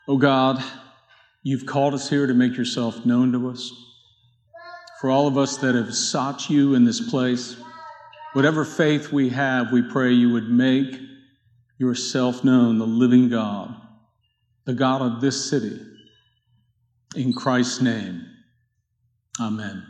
Oh God, you've called us here to make yourself known to us. For all of us that have sought you in this place, whatever faith we have, we pray you would make yourself known, the living God, the God of this city. In Christ's name, amen.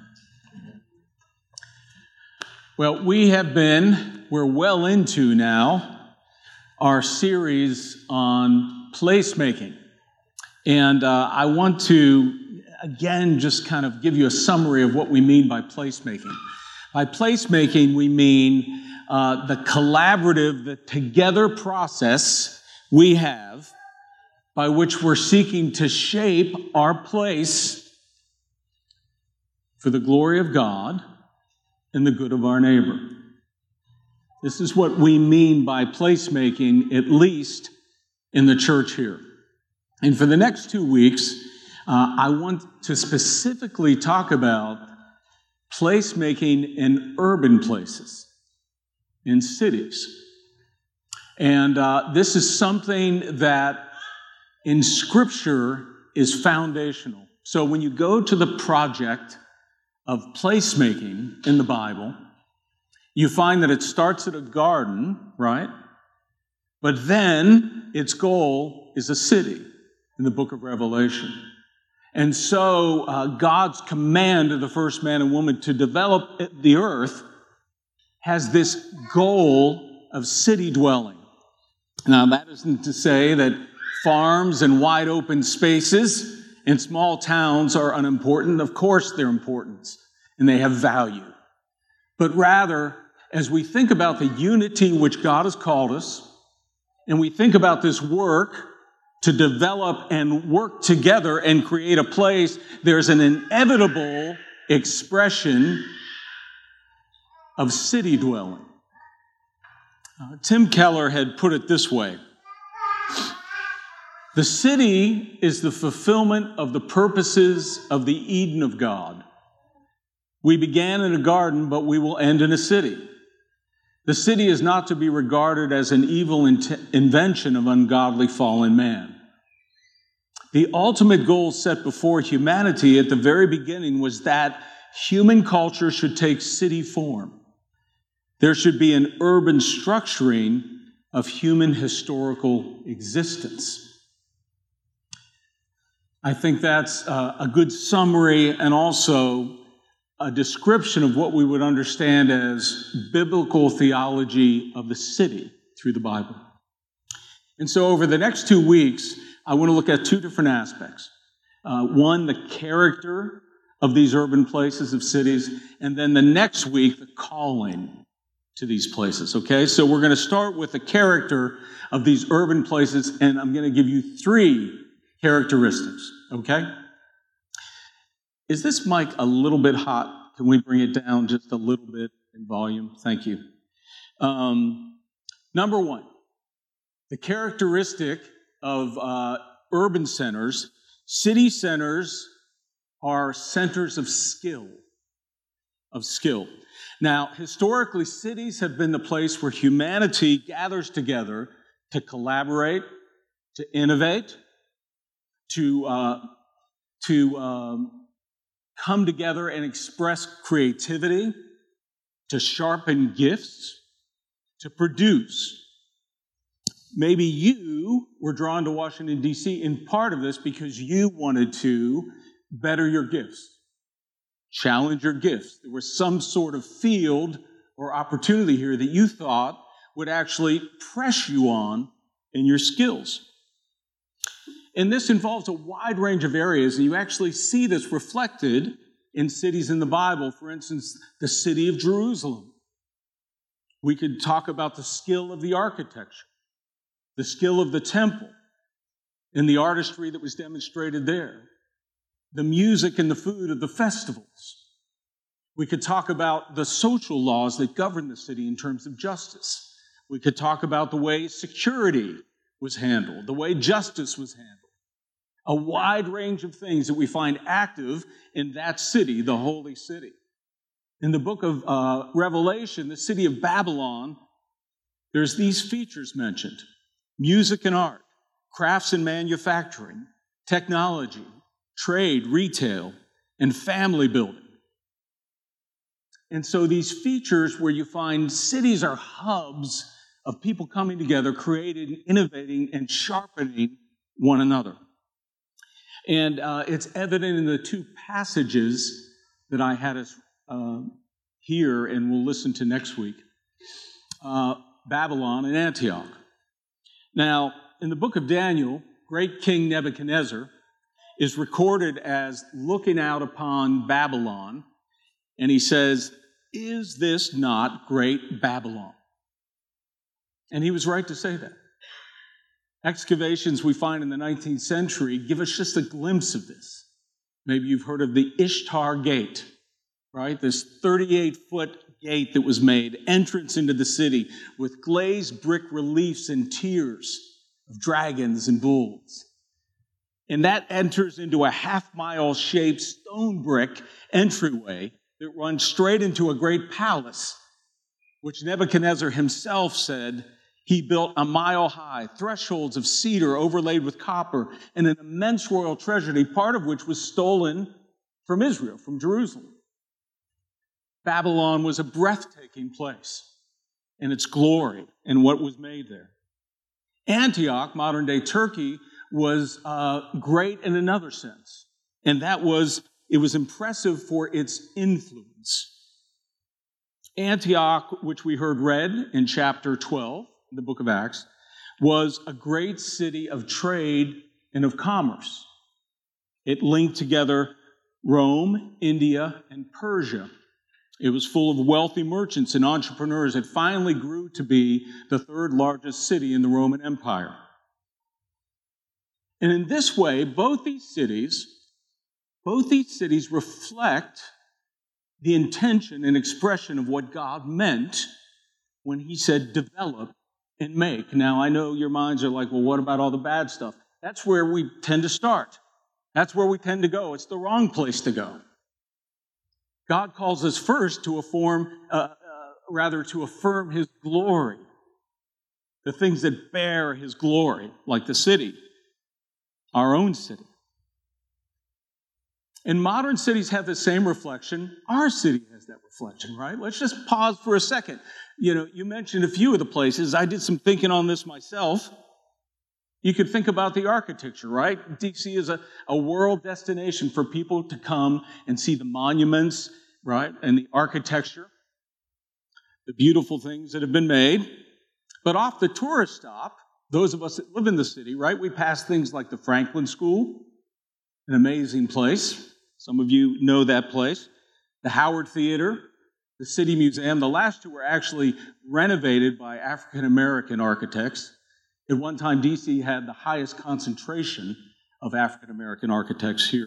Well, we're well into now our series on placemaking. And I want to, again, just kind of give you a summary of what we mean by placemaking. By placemaking, we mean the collaborative, the together process we have by which we're seeking to shape our place for the glory of God and the good of our neighbor. This is what we mean by placemaking, at least in the church here. And for the next 2 weeks, I want to specifically talk about placemaking in urban places, in cities. And this is something that in Scripture is foundational. So when you go to the project of placemaking in the Bible, you find that it starts at a garden, right? But then its goal is a city in the book of Revelation. And so God's command to the first man and woman to develop the earth has this goal of city dwelling. Now, that isn't to say that farms and wide open spaces in small towns are unimportant. Of course they're important, and they have value. But rather, as we think about the unity which God has called us, and we think about this work to develop and work together and create a place, there's an inevitable expression of city dwelling. Tim Keller had put it this way: the city is the fulfillment of the purposes of the Eden of God. We began in a garden, but we will end in a city. The city is not to be regarded as an evil invention of ungodly fallen man. The ultimate goal set before humanity at the very beginning was that human culture should take city form. There should be an urban structuring of human historical existence. I think that's a good summary and also a description of what we would understand as biblical theology of the city through the Bible. And so over the next 2 weeks, I want to look at 2 different aspects. One, the character of these urban places, of cities, and then the next week, the calling to these places, okay? So we're going to start with the character of these urban places, and I'm going to give you 3 characteristics, okay? Is this mic a little bit hot? Can we bring it down just a little bit in volume? Thank you. Number 1, the characteristic of urban centers. City centers are centers of skill. Now, historically, cities have been the place where humanity gathers together to collaborate, to innovate, to come together and express creativity, to sharpen gifts, to produce. Maybe you were drawn to Washington, D.C. in part of this because you wanted to better your gifts, challenge your gifts. There was some sort of field or opportunity here that you thought would actually press you on in your skills. And this involves a wide range of areas, and you actually see this reflected in cities in the Bible. For instance, the city of Jerusalem. We could talk about the skill of the architecture, the skill of the temple, and the artistry that was demonstrated there, the music and the food of the festivals. We could talk about the social laws that govern the city in terms of justice. We could talk about the way security was handled, the way justice was handled. A wide range of things that we find active in that city, the holy city. In the book of Revelation, the city of Babylon, there's these features mentioned: music and art, crafts and manufacturing, technology, trade, retail, and family building. And so these features where you find cities are hubs of people coming together, creating, innovating, and sharpening one another. And it's evident in the two passages that I had us hear and we'll listen to next week, Babylon and Antioch. Now, in the book of Daniel, great King Nebuchadnezzar is recorded as looking out upon Babylon, and he says, "Is this not great Babylon?" And he was right to say that. Excavations we find in the 19th century give us just a glimpse of this. Maybe you've heard of the Ishtar Gate, right? This 38-foot gate that was made, entrance into the city with glazed brick reliefs and tiers of dragons and bulls. And that enters into a half-mile shaped stone brick entryway that runs straight into a great palace, which Nebuchadnezzar himself said he built a mile high, thresholds of cedar overlaid with copper, and an immense royal treasury, part of which was stolen from Israel, from Jerusalem. Babylon was a breathtaking place in its glory and what was made there. Antioch, modern-day Turkey, was great in another sense, and that was it was impressive for its influence. Antioch, which we heard read in chapter 12, in the book of Acts, was a great city of trade and of commerce. It linked together Rome, India, and Persia. It was full of wealthy merchants and entrepreneurs. It finally grew to be the third largest city in the Roman Empire. And in this way, both these cities reflect the intention and expression of what God meant when he said develop and make. Now, I know your minds are like, well, what about all the bad stuff? That's where we tend to start. That's where we tend to go. It's the wrong place to go. God calls us first to affirm his glory, the things that bear his glory, like the city, our own city. And modern cities have the same reflection. Our city has that reflection, right? Let's just pause for a second. You mentioned a few of the places. I did some thinking on this myself. You could think about the architecture, right? DC is a world destination for people to come and see the monuments, right? And the architecture, the beautiful things that have been made. But off the tourist stop, those of us that live in the city, right? We pass things like the Franklin School, an amazing place. Some of you know that place. The Howard Theater, the City Museum. The last two were actually renovated by African-American architects. At one time, D.C. had the highest concentration of African-American architects here.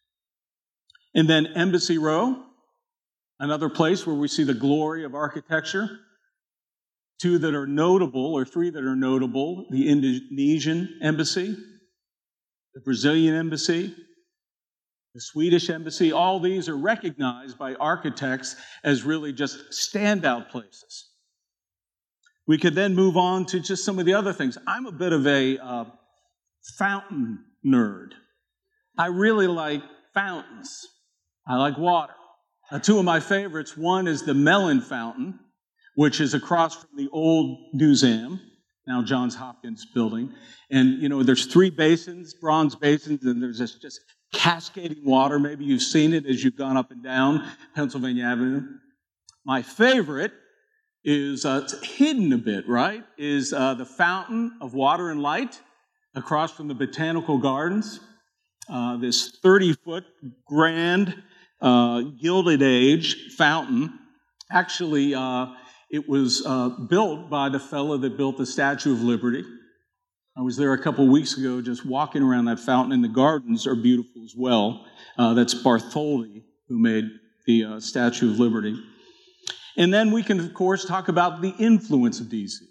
And then Embassy Row, another place where we see the glory of architecture. Two that are notable, or three that are notable, the Indonesian embassy, the Brazilian embassy, the Swedish embassy. All these are recognized by architects as really just standout places. We could then move on to just some of the other things. I'm a bit of a fountain nerd. I really like fountains. I like water. Two of my favorites, one is the Mellon Fountain, which is across from the old museum, now Johns Hopkins building. And, there's three basins, bronze basins, and there's this just cascading water. Maybe you've seen it as you've gone up and down Pennsylvania Avenue. My favorite is, it's hidden a bit, right, is the Fountain of Water and Light across from the Botanical Gardens. This 30-foot grand Gilded Age fountain. Actually, it was built by the fellow that built the Statue of Liberty. I was there a couple weeks ago just walking around that fountain, and the gardens are beautiful as well. That's Bartholdi who made the Statue of Liberty. And then we can, of course, talk about the influence of D.C.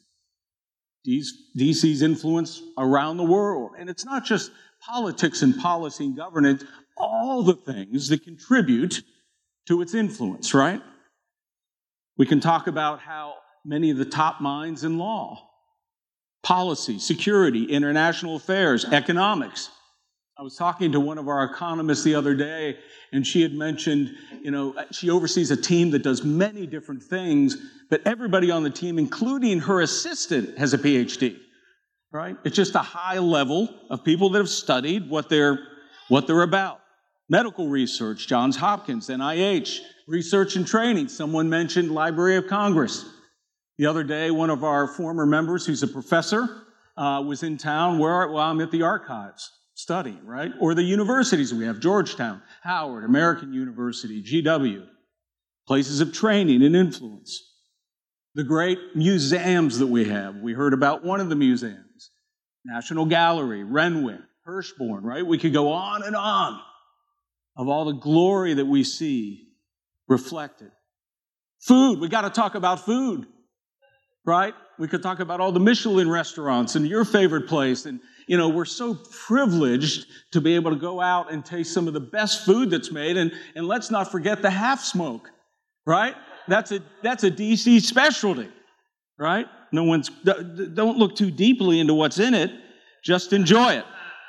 D.C.'s influence around the world. And it's not just politics and policy and governance, all the things that contribute to its influence, right? We can talk about how many of the top minds in law policy, security, international affairs, economics. I was talking to one of our economists the other day, and she had mentioned, she oversees a team that does many different things, but everybody on the team, including her assistant, has a PhD, right? It's just a high level of people that have studied what they're about. Medical research, Johns Hopkins, NIH, research and training. Someone mentioned Library of Congress. The other day, one of our former members, who's a professor, was in town. Well, I'm at the archives studying, right? Or the universities we have, Georgetown, Howard, American University, GW, places of training and influence. The great museums that we have. We heard about one of the museums, National Gallery, Renwick, Hirshborn, right? We could go on and on of all the glory that we see reflected. Food, we got to talk about food, right? We could talk about all the Michelin restaurants and your favorite place. And, we're so privileged to be able to go out and taste some of the best food that's made. And let's not forget the half smoke, right? That's a DC specialty, right? Don't look too deeply into what's in it. Just enjoy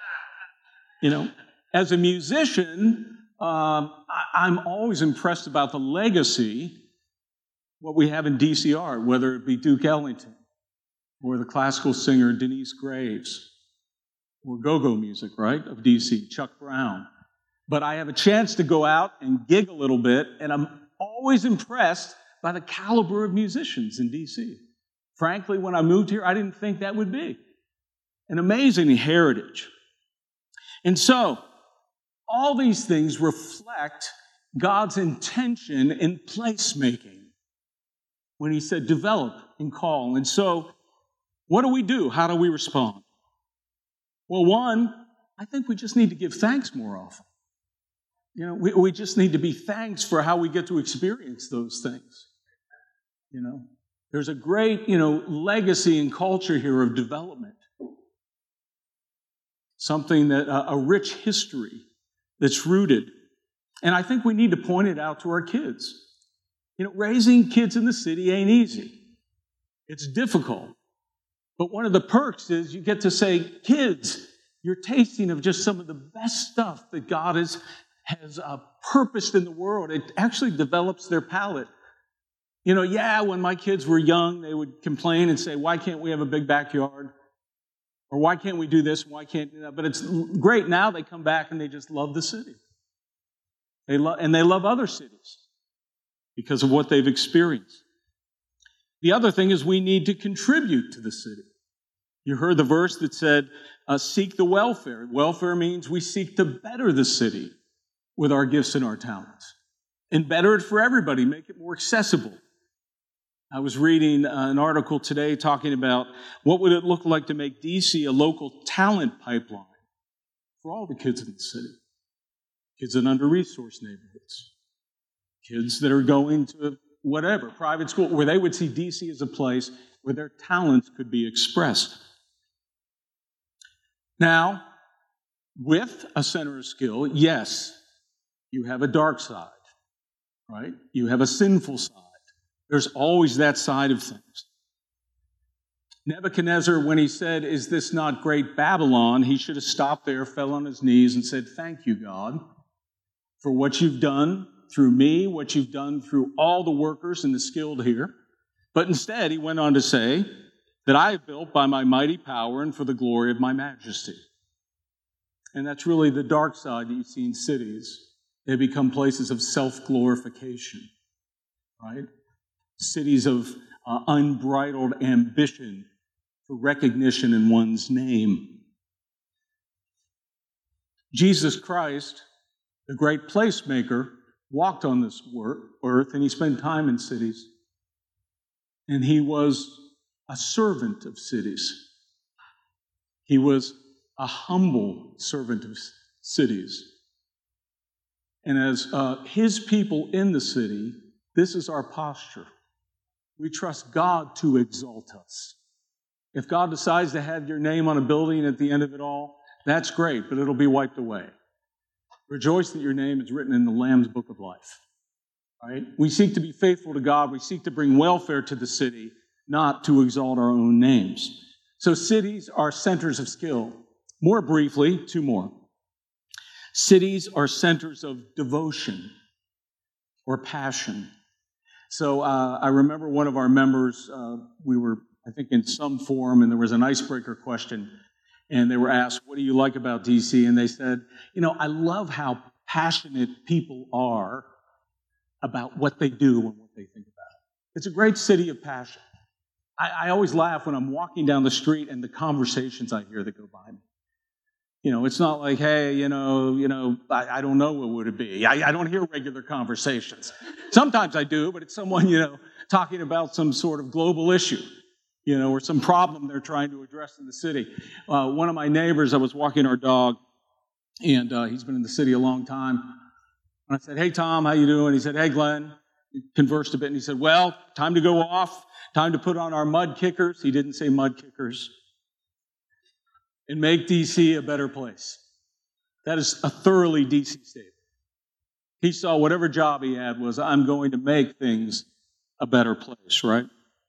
it. As a musician, I'm always impressed about the legacy, what we have in DC art, whether it be Duke Ellington or the classical singer Denise Graves or go-go music, right, of DC, Chuck Brown. But I have a chance to go out and gig a little bit, and I'm always impressed by the caliber of musicians in DC. Frankly, when I moved here, I didn't think that would be an amazing heritage. And so, all these things reflect God's intention in placemaking when he said develop and call. And so, what do? How do we respond? Well, one, I think we just need to give thanks more often. We just need to be thanks for how we get to experience those things. There's a great, legacy and culture here of development. Something that, a rich history that's rooted. And I think we need to point it out to our kids. Raising kids in the city ain't easy. It's difficult. But one of the perks is you get to say, kids, you're tasting of just some of the best stuff that God has purposed in the world. It actually develops their palate. When my kids were young, they would complain and say, why can't we have a big backyard? Or why can't we do this? Why can't we do that? But it's great now they come back and they just love the city. They love other cities because of what they've experienced. The other thing is we need to contribute to the city. You heard the verse that said, seek the welfare. Welfare means we seek to better the city with our gifts and our talents. And better it for everybody, make it more accessible. I was reading an article today talking about what would it look like to make DC a local talent pipeline for all the kids in the city. Kids in under-resourced neighborhoods. Kids that are going to whatever, private school, where they would see DC as a place where their talents could be expressed. Now, with a center of skill, yes, you have a dark side, right? You have a sinful side. There's always that side of things. Nebuchadnezzar, when he said, is this not great Babylon, he should have stopped there, fell on his knees, and said, thank you, God, for what you've done through me, what you've done through all the workers and the skilled here. But instead, he went on to say that I have built by my mighty power and for the glory of my majesty. And that's really the dark side that you see in cities. They become places of self-glorification, right? Cities of unbridled ambition for recognition in one's name. Jesus Christ, the great placemaker, walked on this earth and he spent time in cities. And he was a servant of cities. He was a humble servant of cities. And as his people in the city, this is our posture. We trust God to exalt us. If God decides to have your name on a building at the end of it all, that's great, but it'll be wiped away. Rejoice that your name is written in the Lamb's book of life. Right? We seek to be faithful to God. We seek to bring welfare to the city, not to exalt our own names. So cities are centers of skill. More briefly, two more. Cities are centers of devotion or passion. So I remember one of our members, we were, I think, in some forum, and there was an icebreaker question, and they were asked, what do you like about DC? And they said, I love how passionate people are about what they do and what they think about. It's a great city of passion. I always laugh when I'm walking down the street and the conversations I hear that go by me. It's not like, hey, I don't know what would it be. I don't hear regular conversations. Sometimes I do, but it's someone, talking about some sort of global issue, or some problem they're trying to address in the city. One of my neighbors, I was walking our dog, and he's been in the city a long time. And I said, hey, Tom, how you doing? He said, hey, Glenn. We conversed a bit, and he said, well, time to go off, time to put on our mud kickers. He didn't say mud kickers. And make D.C. a better place. That is a thoroughly D.C. statement. He saw whatever job he had was, I'm going to make things a better place, right?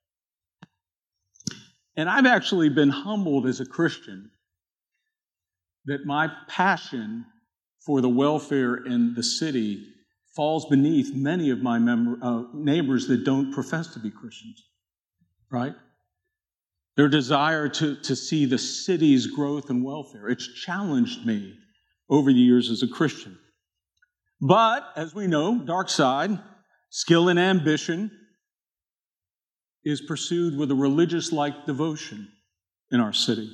And I've actually been humbled as a Christian that my passion for the welfare in the city falls beneath many of my neighbors that don't profess to be Christians, right? Their desire to see the city's growth and welfare. It's challenged me over the years as a Christian. But, as we know, dark side, skill and ambition is pursued with a religious-like devotion in our city.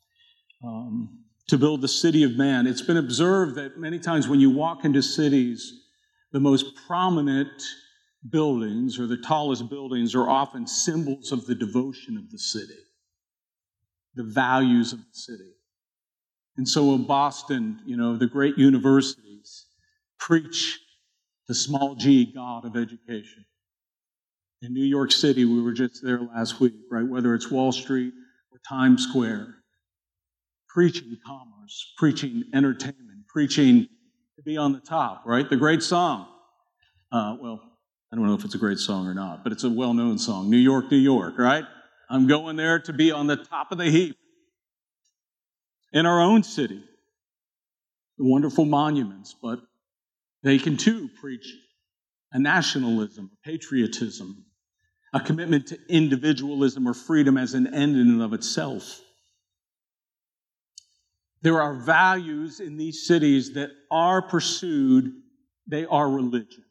To build the city of man. It's been observed that many times when you walk into cities, the most prominent buildings or the tallest buildings are often symbols of the devotion of the city, the values of the city. And so in Boston, the great universities preach the small g God of education. In New York City, we were just there last week, right? Whether it's Wall Street or Times Square, preaching commerce, preaching entertainment, preaching to be on the top, right? The great song. Well, I don't know if it's a great song or not, but it's a well-known song. New York, New York, right? I'm going there to be on the top of the heap. In our own city, the wonderful monuments, but they can too preach a nationalism, a patriotism, a commitment to individualism or freedom as an end in and of itself. There are values in these cities that are pursued. They are religion.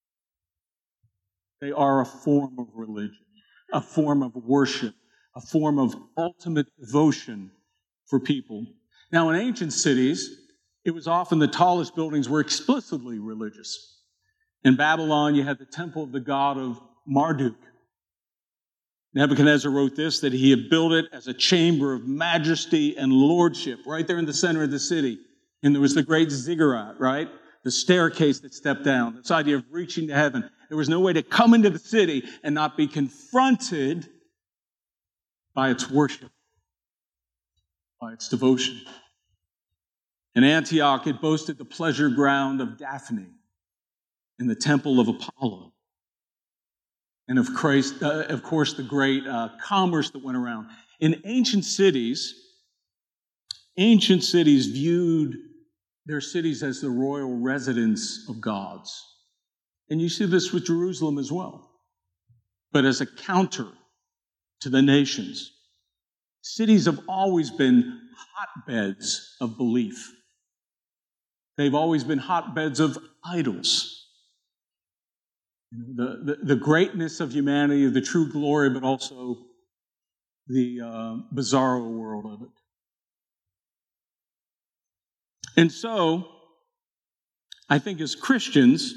They are a form of religion, a form of worship, a form of ultimate devotion for people. Now, in ancient cities, it was often the tallest buildings were explicitly religious. In Babylon, you had the temple of the god of Marduk. Nebuchadnezzar wrote this, that he had built it as a chamber of majesty and lordship right there in the center of the city. And there was the great ziggurat, right? The staircase that stepped down, this idea of reaching to heaven. There was no way to come into the city and not be confronted by its worship, by its devotion. In Antioch, it boasted the pleasure ground of Daphne and the temple of Apollo. And of course, the great commerce that went around. In ancient cities viewed their cities as the royal residence of gods. And you see this with Jerusalem as well. But as a counter to the nations, cities have always been hotbeds of belief. They've always been hotbeds of idols. The greatness of humanity, the true glory, but also the bizarro world of it. And so, I think as Christians,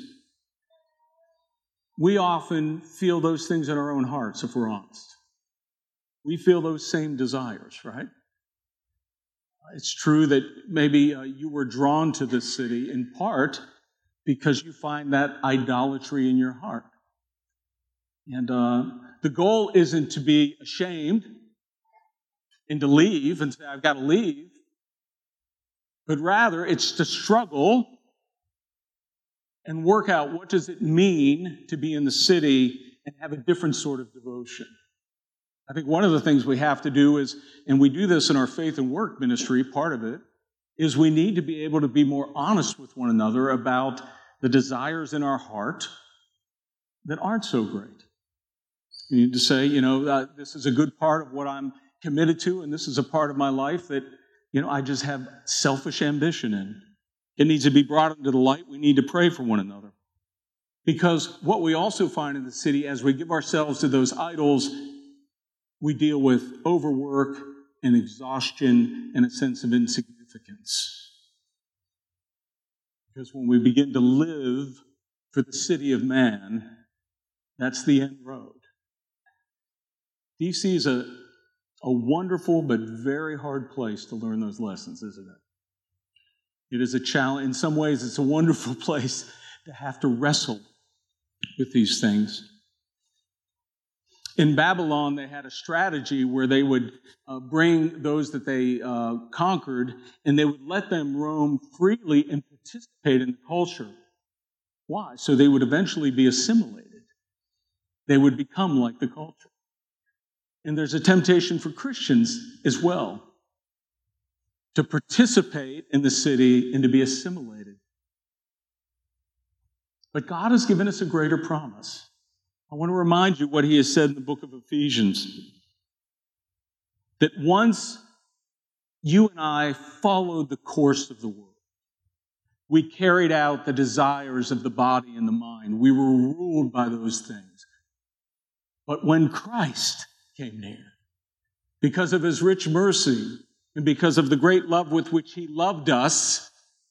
we often feel those things in our own hearts, if we're honest. We feel those same desires, right? It's true that maybe you were drawn to this city in part because you find that idolatry in your heart. And the goal isn't to be ashamed and to leave and say, I've got to leave, but rather it's to struggle and work out what does it mean to be in the city and have a different sort of devotion. I think one of the things we have to do is, and we do this in our faith and work ministry, part of it, is we need to be able to be more honest with one another about the desires in our heart that aren't so great. You need to say, this is a good part of what I'm committed to, and this is a part of my life that, I just have selfish ambition in. It needs to be brought into the light. We need to pray for one another. Because what we also find in the city, as we give ourselves to those idols, we deal with overwork and exhaustion and a sense of insignificance. Because when we begin to live for the city of man, that's the end road. DC is a wonderful but very hard place to learn those lessons, isn't it? It is a challenge. In some ways, it's a wonderful place to have to wrestle with these things. In Babylon, they had a strategy where they would bring those that they conquered, and they would let them roam freely and participate in the culture. Why? So they would eventually be assimilated. They would become like the culture. And there's a temptation for Christians as well to participate in the city and to be assimilated. But God has given us a greater promise. I want to remind you what he has said in the book of Ephesians. That once you and I followed the course of the world, we carried out the desires of the body and the mind. We were ruled by those things. But when Christ came near, because of his rich mercy and because of the great love with which he loved us,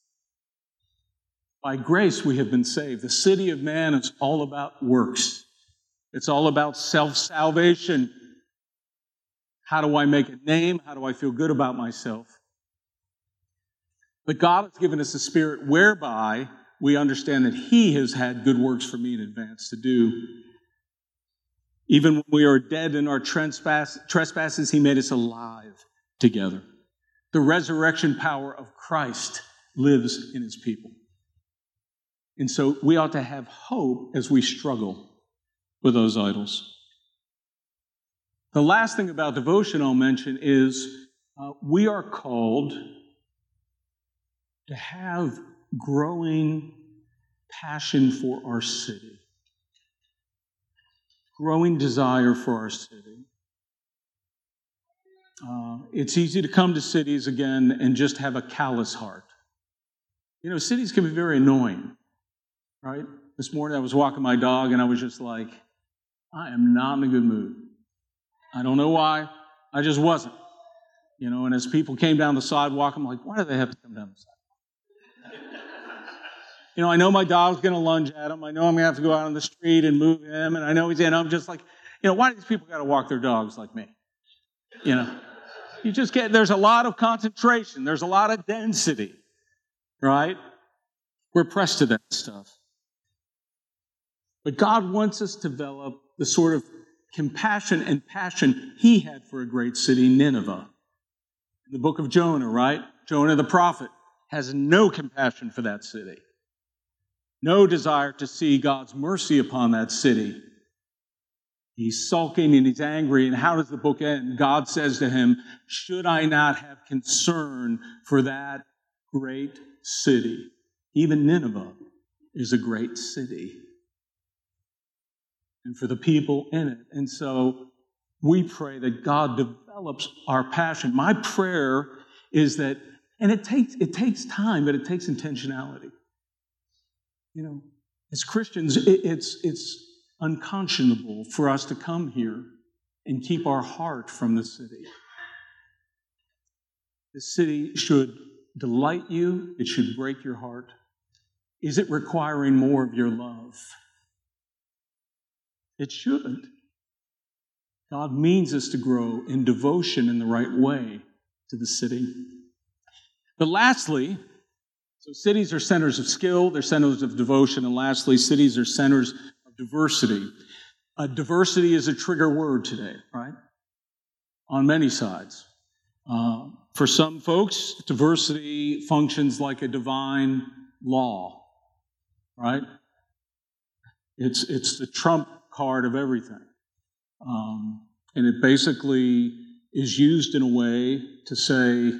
by grace we have been saved. The city of man is all about works. It's all about self-salvation. How do I make a name? How do I feel good about myself? But God has given us a spirit whereby we understand that he has had good works for me in advance to do. Even when we are dead in our trespasses, he made us alive together. The resurrection power of Christ lives in his people. And so we ought to have hope as we struggle with those idols. The last thing about devotion I'll mention is we are called to have growing passion for our city, growing desire for our city. It's easy to come to cities again and just have a callous heart. Cities can be very annoying, right? This morning I was walking my dog and I was just like, I am not in a good mood. I don't know why. I just wasn't. And as people came down the sidewalk, I'm like, why do they have to come down the sidewalk? I know my dog's going to lunge at him. I know I'm going to have to go out on the street and move him. And I know I'm just like, why do these people got to walk their dogs like me? You just there's a lot of concentration. There's a lot of density, right? We're pressed to that stuff. But God wants us to develop the sort of compassion and passion he had for a great city, Nineveh. In the book of Jonah, right? Jonah the prophet has no compassion for that city. No desire to see God's mercy upon that city. He's sulking and he's angry. And how does the book end? God says to him, should I not have concern for that great city? Even Nineveh is a great city. And for the people in it. And so we pray that God develops our passion. My prayer is that, and it takes time, but it takes intentionality. As Christians, it's unconscionable for us to come here and keep our heart from the city. The city should delight you. It should break your heart. Is it requiring more of your love? It should. God means us to grow in devotion in the right way to the city. But lastly, so cities are centers of skill, they're centers of devotion, and lastly, cities are centers of diversity. Diversity is a trigger word today, right? On many sides. For some folks, diversity functions like a divine law, right? It's the trump card of everything. And it basically is used in a way to say,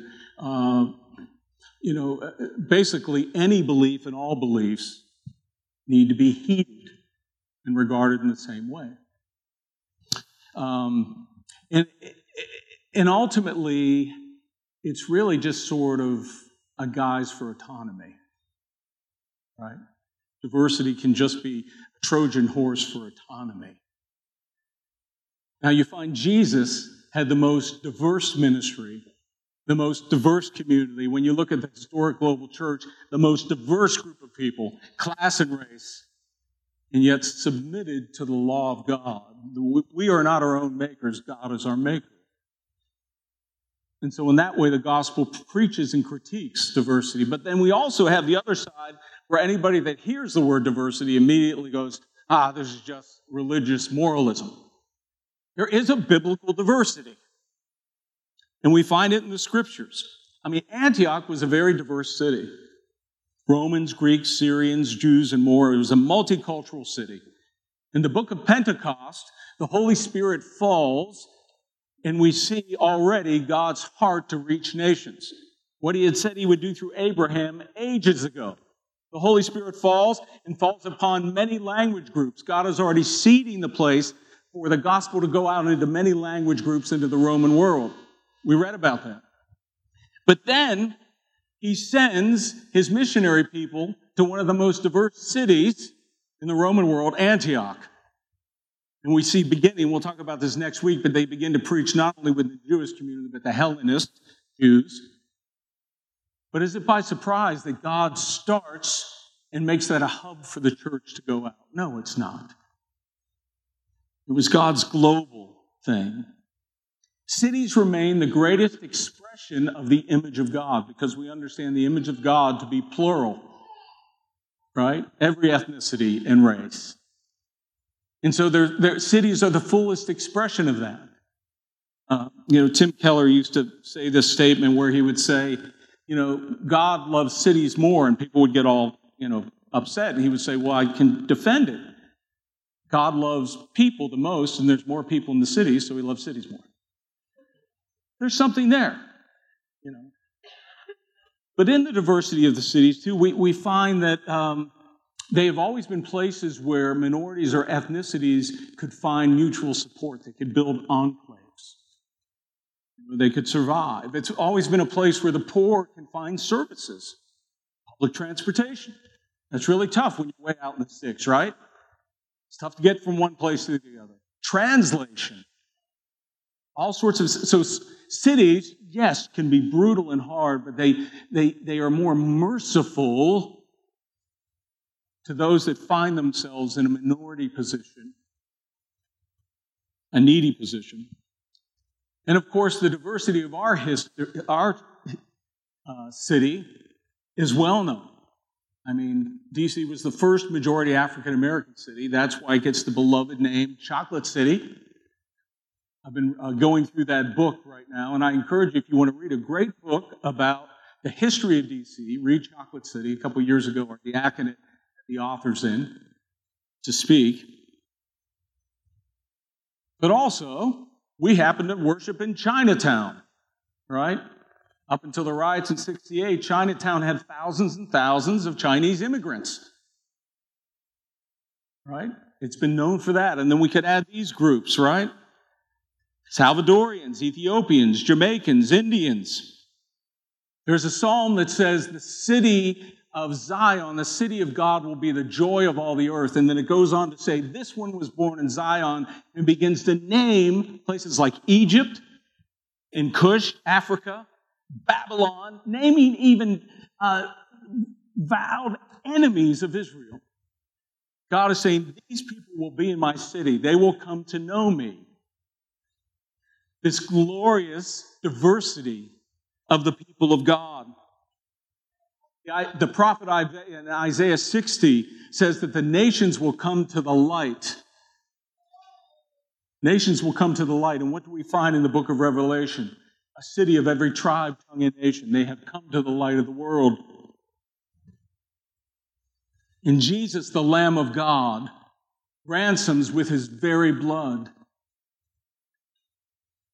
basically any belief and all beliefs need to be heeded and regarded in the same way. And ultimately, it's really just sort of a guise for autonomy, right? Diversity can just be a Trojan horse for autonomy. Now, you find Jesus had the most diverse ministry, the most diverse community. When you look at the historic global church, the most diverse group of people, class and race, and yet submitted to the law of God. We are not our own makers. God is our maker. And so in that way, the gospel preaches and critiques diversity. But then we also have the other side where anybody that hears the word diversity immediately goes, this is just religious moralism. There is a biblical diversity. And we find it in the scriptures. I mean, Antioch was a very diverse city. Romans, Greeks, Syrians, Jews, and more. It was a multicultural city. In the book of Pentecost, the Holy Spirit falls, and we see already God's heart to reach nations. What he had said he would do through Abraham ages ago. The Holy Spirit falls and falls upon many language groups. God is already seeding the place for the gospel to go out into many language groups into the Roman world. We read about that. But then he sends his missionary people to one of the most diverse cities in the Roman world, Antioch. And we see beginning, we'll talk about this next week, but they begin to preach not only with the Jewish community, but the Hellenist Jews. But is it by surprise that God starts and makes that a hub for the church to go out? No, it's not. It was God's global thing. Cities remain the greatest expression of the image of God because we understand the image of God to be plural, right? Every ethnicity and race. And so their cities are the fullest expression of that. Tim Keller used to say this statement where he would say, God loves cities more, and people would get all, upset. And he would say, well, I can defend it. God loves people the most, and there's more people in the cities, so he loves cities more. There's something there, But in the diversity of the cities, too, we find that they have always been places where minorities or ethnicities could find mutual support. They could build enclaves. They could survive. It's always been a place where the poor can find services. Public transportation. That's really tough when you're way out in the sticks, right? It's tough to get from one place to the other. Translation. All sorts of... So cities, yes, can be brutal and hard, but they are more merciful to those that find themselves in a minority position, a needy position. And of course, the diversity of our city is well known. I mean, D.C. was the first majority African American city. That's why it gets the beloved name Chocolate City. I've been going through that book right now, and I encourage you, if you want to read a great book about the history of D.C., read Chocolate City. A couple of years ago, our diaconate, the author's in to speak. But also, we happen to worship in Chinatown, right? Up until the riots in '68, Chinatown had thousands and thousands of Chinese immigrants, right? It's been known for that. And then we could add these groups, right? Salvadorians, Ethiopians, Jamaicans, Indians. There's a psalm that says the city of Zion, the city of God, will be the joy of all the earth. And then it goes on to say, this one was born in Zion, and begins to name places like Egypt and Cush, Africa, Babylon, naming even vowed enemies of Israel. God is saying, these people will be in my city. They will come to know me. This glorious diversity of the people of God. The prophet in Isaiah 60 says that the nations will come to the light. Nations will come to the light. And what do we find in the book of Revelation? A city of every tribe, tongue, and nation. They have come to the light of the world. In Jesus, the Lamb of God, ransoms with his very blood.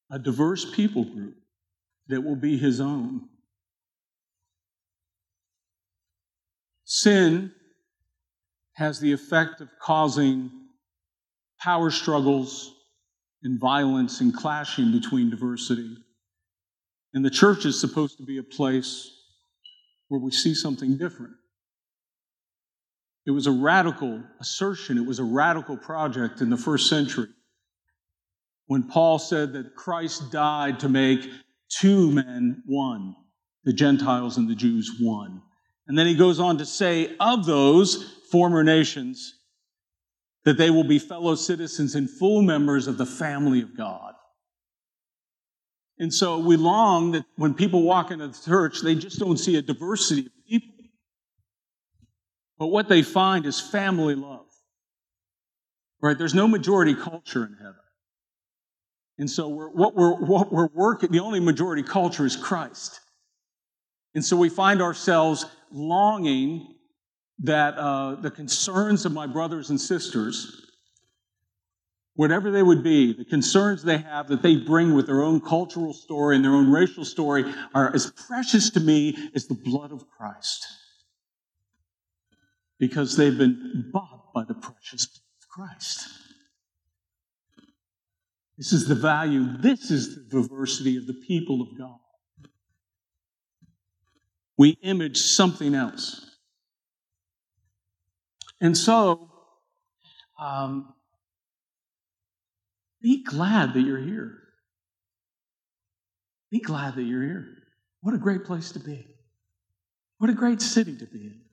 a diverse people group that will be his own. Sin has the effect of causing power struggles and violence and clashing between diversity. And the church is supposed to be a place where we see something different. It was a radical assertion. It was a radical project in the first century when Paul said that Christ died to make two men one, the Gentiles and the Jews one. And then he goes on to say of those former nations that they will be fellow citizens and full members of the family of God. And so we long that when people walk into the church, they just don't see a diversity of people. But what they find is family love. Right? There's no majority culture in heaven. And so what we're working, the only majority culture is Christ. And so we find ourselves longing that the concerns of my brothers and sisters, whatever they would be, the concerns they have that they bring with their own cultural story and their own racial story are as precious to me as the blood of Christ. Because they've been bought by the precious blood of Christ. This is the value, this is the diversity of the people of God. We image something else. And so, be glad that you're here. Be glad that you're here. What a great place to be. What a great city to be in.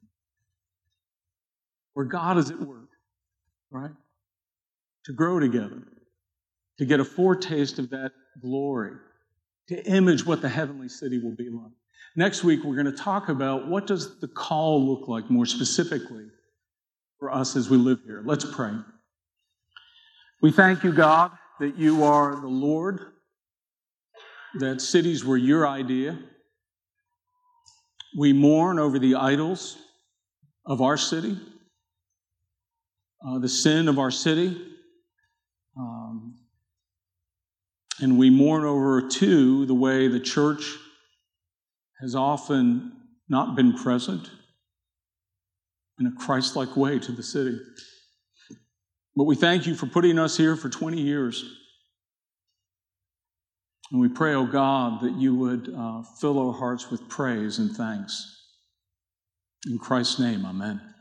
Where God is at work, right? To grow together. To get a foretaste of that glory. To image what the heavenly city will be like. Next week, we're going to talk about what does the call look like more specifically for us as we live here. Let's pray. We thank you, God, that you are the Lord, that cities were your idea. We mourn over the idols of our city, the sin of our city, and we mourn over, too, the way the church has often not been present in a Christ-like way to the city. But we thank you for putting us here for 20 years. And we pray, oh God, that you would fill our hearts with praise and thanks. In Christ's name, amen.